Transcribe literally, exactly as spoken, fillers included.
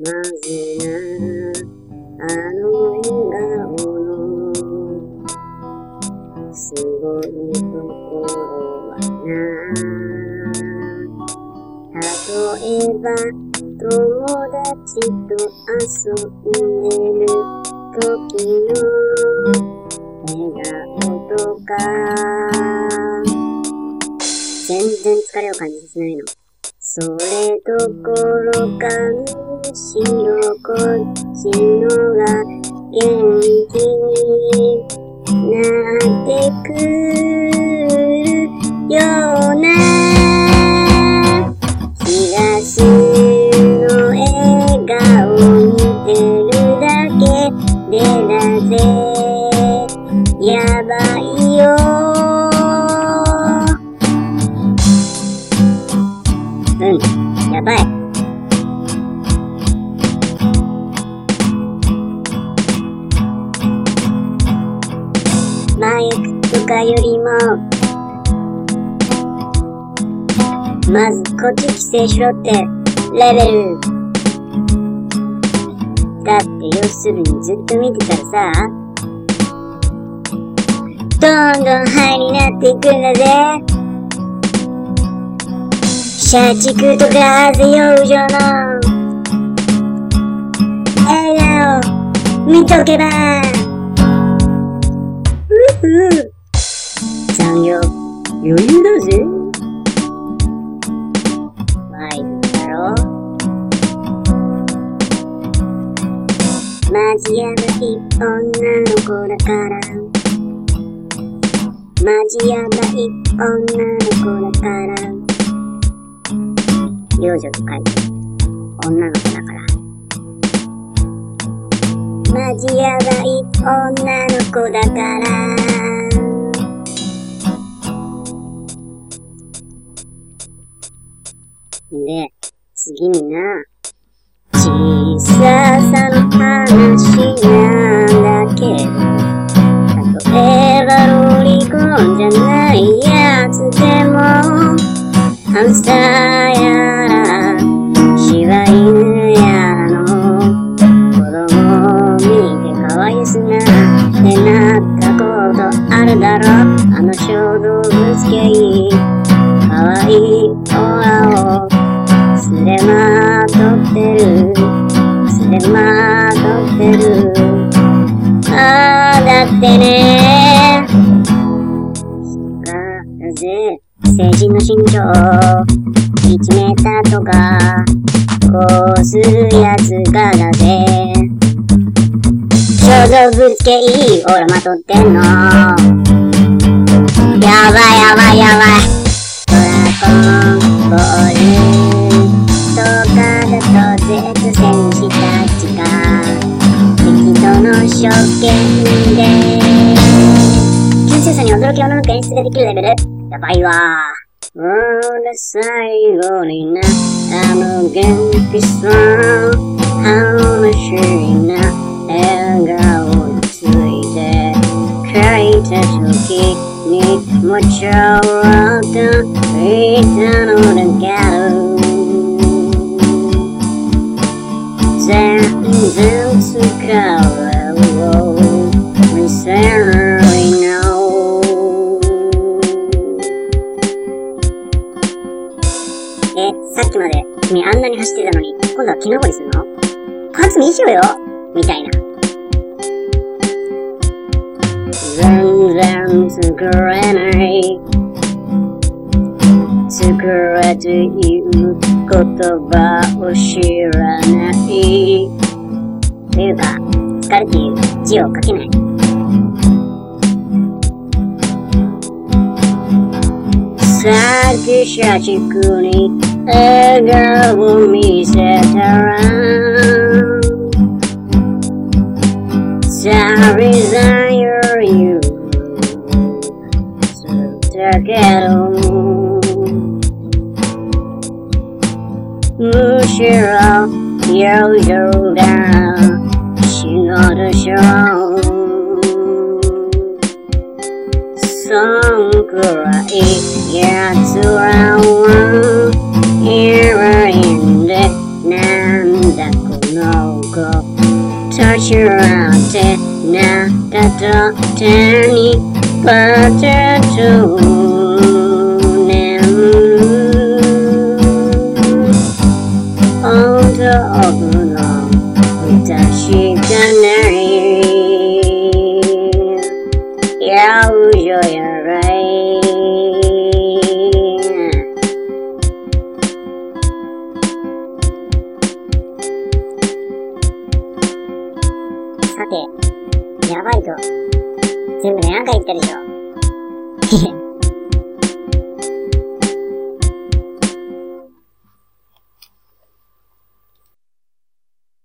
まずな、あの笑顔のすごいところはな。例えば友達と遊んでる時の笑顔とか、全然疲れを感じさせないの。それどころかむしろこっちのが元気になってくるような気がするの。笑顔見てるだけでだぜやばいよ。うん、やばい。マイクとかよりもまずこっち規制しろってレベルだって。要するにずっと見てたらさ、どんどんハイになっていくんだぜ。社畜とか風養生の笑顔見とけばうふ残業余裕だぜ。ワイルドだろ。マジやばい女の子だから、マジやばい女の子だから、幼女と書いて女の子だから、マジやばい女の子だから。で、次にな、小ささの話なんだけど、例えばロリコンじゃないやつでもハムスターやら柴犬やらの子供を見てかわいすなってなったことあるだろ。あの小動物系かわいいオーラをすれまとってるすれまとってる。あーだってねだぜ成人の身長いちメーターとかこうするやつがだぜ。小動物系いいオーラまとってんの。やばいやばいやばい。ドラゴンボールとかだと Z 戦士たちが敵との初見で純粋さに驚きをのく演出ができるレベル。やばいわー。うーんで最後にな、あの元気さ話な笑顔について書いた時にもちろん言ったのだけど全然使うを見せないの。え、さっきまで君あんなに走ってたのに今度は木登りするの？パンツ見しろよみたいな。全然作れない作れという言葉を知らないというか疲れている字を書けない。さっき社畜に笑顔を見せたらさりざんよりだけどむしろ養生だ仕事しろそんくらいやつらはいるんでなんだこの Tiny potato On topの私がないやうじょやらいさて、やばいと全部ね、なんか言ったでしょ